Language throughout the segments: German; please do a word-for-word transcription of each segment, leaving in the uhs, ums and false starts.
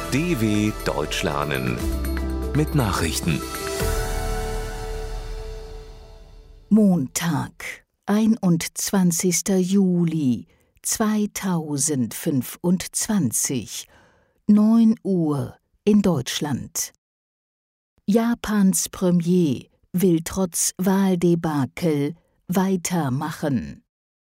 D W Deutsch lernen mit Nachrichten. Montag, einundzwanzigster Juli zweitausendfünfundzwanzig, neun Uhr in Deutschland. Japans Premier will trotz Wahldebakel weitermachen.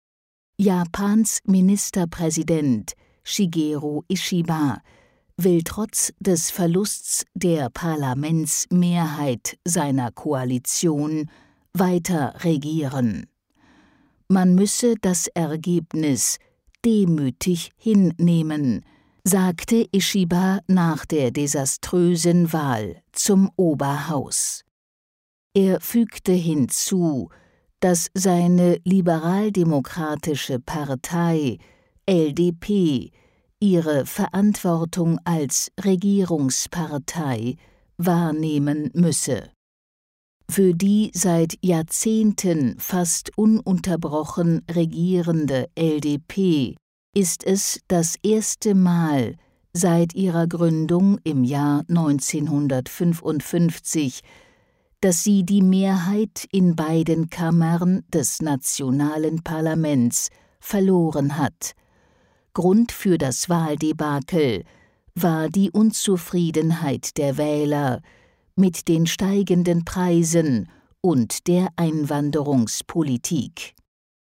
Japans Ministerpräsident Shigeru Ishiba will trotz des Verlusts der Parlamentsmehrheit seiner Koalition weiter regieren. Man müsse das Ergebnis demütig hinnehmen, sagte Ishiba nach der desaströsen Wahl zum Oberhaus. Er fügte hinzu, dass seine liberaldemokratische Partei L D P ihre Verantwortung als Regierungspartei wahrnehmen müsse. Für die seit Jahrzehnten fast ununterbrochen regierende L D P ist es das erste Mal seit ihrer Gründung im Jahr neunzehnhundertfünfundfünfzig, dass sie die Mehrheit in beiden Kammern des nationalen Parlaments verloren hat. Grund für das Wahldebakel war die Unzufriedenheit der Wähler mit den steigenden Preisen und der Einwanderungspolitik.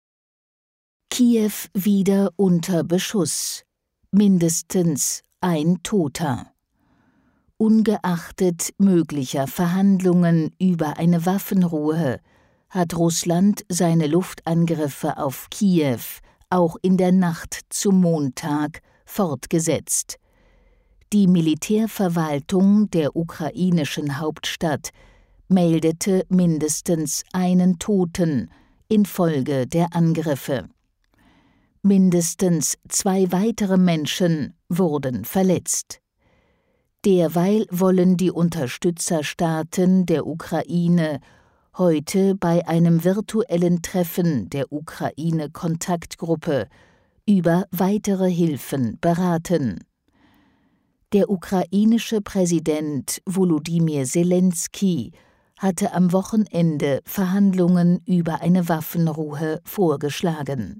Kiew wieder unter Beschuss, mindestens ein Toter. Ungeachtet möglicher Verhandlungen über eine Waffenruhe hat Russland seine Luftangriffe auf Kiew auch in der Nacht zum Montag fortgesetzt. Die Militärverwaltung der ukrainischen Hauptstadt meldete mindestens einen Toten infolge der Angriffe. Mindestens zwei weitere Menschen wurden verletzt. Derweil wollen die Unterstützerstaaten der Ukraine heute bei einem virtuellen Treffen der Ukraine-Kontaktgruppe über weitere Hilfen beraten. Der ukrainische Präsident Volodymyr Selenskyj hatte am Wochenende Verhandlungen über eine Waffenruhe vorgeschlagen.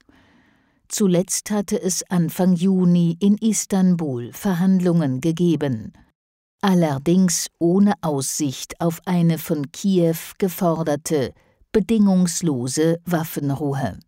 Zuletzt hatte es Anfang Juni in Istanbul Verhandlungen gegeben, allerdings ohne Aussicht auf eine von Kiew geforderte, bedingungslose Waffenruhe.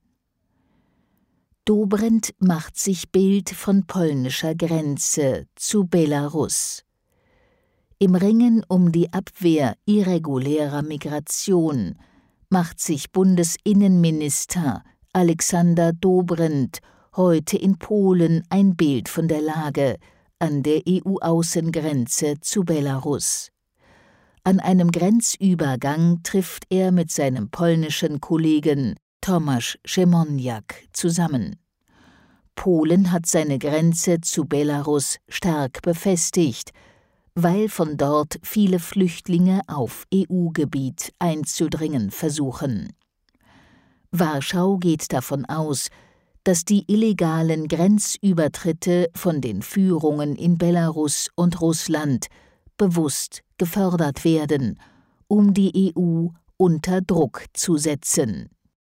Dobrindt macht sich Bild von polnischer Grenze zu Belarus. Im Ringen um die Abwehr irregulärer Migration macht sich Bundesinnenminister Aleksander Dobrindt heute in Polen ein Bild von der Lage an der E U-Außengrenze zu Belarus. An einem Grenzübergang trifft er mit seinem polnischen Kollegen Tomasz Siemoniak zusammen. Polen hat seine Grenze zu Belarus stark befestigt, weil von dort viele Flüchtlinge auf E U-Gebiet einzudringen versuchen. Warschau geht davon aus, dass die illegalen Grenzübertritte von den Führungen in Belarus und Russland bewusst gefördert werden, um die E U unter Druck zu setzen.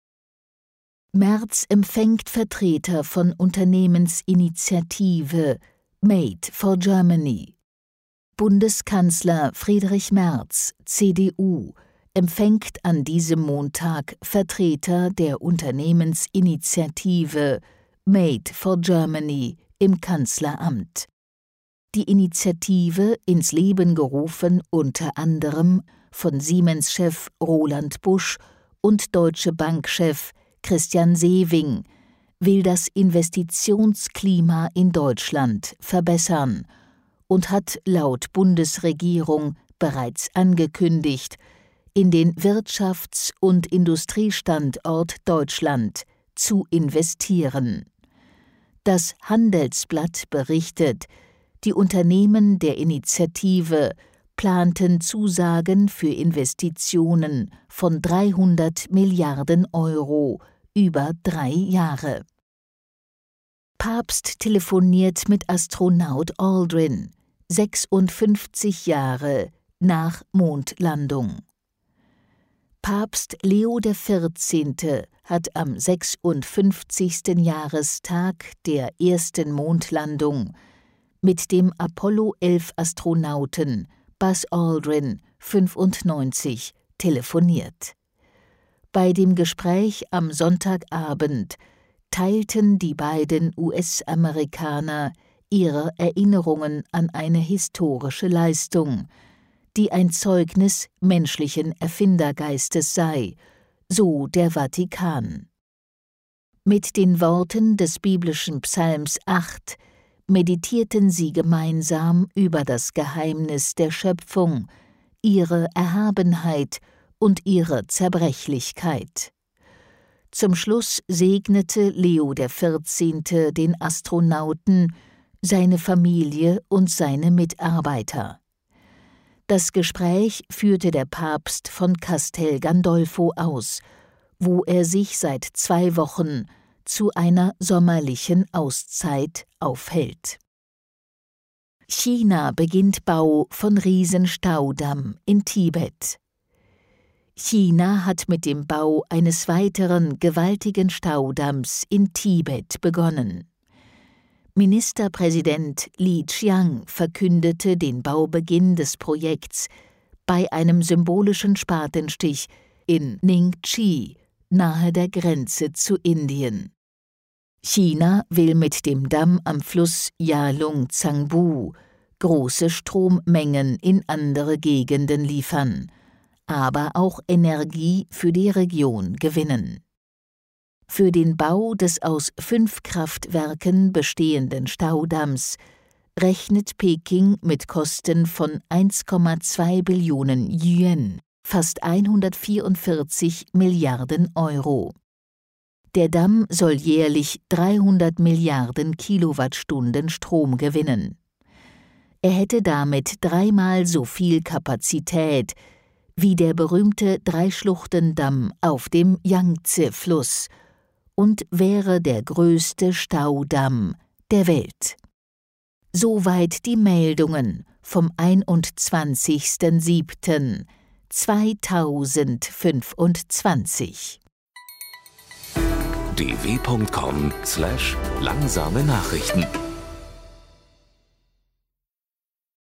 Merz empfängt Vertreter von Unternehmensinitiative Made for Germany. Bundeskanzler Friedrich Merz, C D U, empfängt an diesem Montag Vertreter der Unternehmensinitiative Made for Germany im Kanzleramt. Die Initiative, ins Leben gerufen unter anderem von Siemens-Chef Roland Busch und Deutsche Bank-Chef Christian Sewing, will das Investitionsklima in Deutschland verbessern und hat laut Bundesregierung bereits angekündigt, in den Wirtschafts- und Industriestandort Deutschland zu investieren. Das Handelsblatt berichtet, die Unternehmen der Initiative planten Zusagen für Investitionen von dreihundert Milliarden Euro über drei Jahre. Papst telefoniert mit Astronaut Aldrin. sechsundfünfzig Jahre nach Mondlandung. Papst Leo der Vierzehnte hat am sechsundfünfzigsten Jahrestag der ersten Mondlandung mit dem Apollo elf Astronauten Buzz Aldrin, fünfundneunzig, telefoniert. Bei dem Gespräch am Sonntagabend teilten die beiden U S-Amerikaner ihre Erinnerungen an eine historische Leistung, die ein Zeugnis menschlichen Erfindergeistes sei, so der Vatikan. Mit den Worten des biblischen Psalms acht meditierten sie gemeinsam über das Geheimnis der Schöpfung, ihre Erhabenheit und ihre Zerbrechlichkeit. Zum Schluss segnete Leo der Vierzehnte den Astronauten, seine Familie und seine Mitarbeiter. Das Gespräch führte der Papst von Castel Gandolfo aus, wo er sich seit zwei Wochen zu einer sommerlichen Auszeit aufhält. China beginnt Bau von Riesenstaudamm in Tibet. China hat mit dem Bau eines weiteren gewaltigen Staudamms in Tibet begonnen. Ministerpräsident Li Qiang verkündete den Baubeginn des Projekts bei einem symbolischen Spatenstich in Ningxi, nahe der Grenze zu Indien. China will mit dem Damm am Fluss Yalung-Zangbu große Strommengen in andere Gegenden liefern, aber auch Energie für die Region gewinnen. Für den Bau des aus fünf Kraftwerken bestehenden Staudamms rechnet Peking mit Kosten von eins Komma zwei Billionen Yuan, fast hundertvierundvierzig Milliarden Euro. Der Damm soll jährlich dreihundert Milliarden Kilowattstunden Strom gewinnen. Er hätte damit dreimal so viel Kapazität wie der berühmte Dreischluchtendamm auf dem Yangtze-Fluss und wäre der größte Staudamm der Welt. Soweit die Meldungen vom einundzwanzigsten siebten zweitausendfünfundzwanzig. d w punkt com slash langsame Nachrichten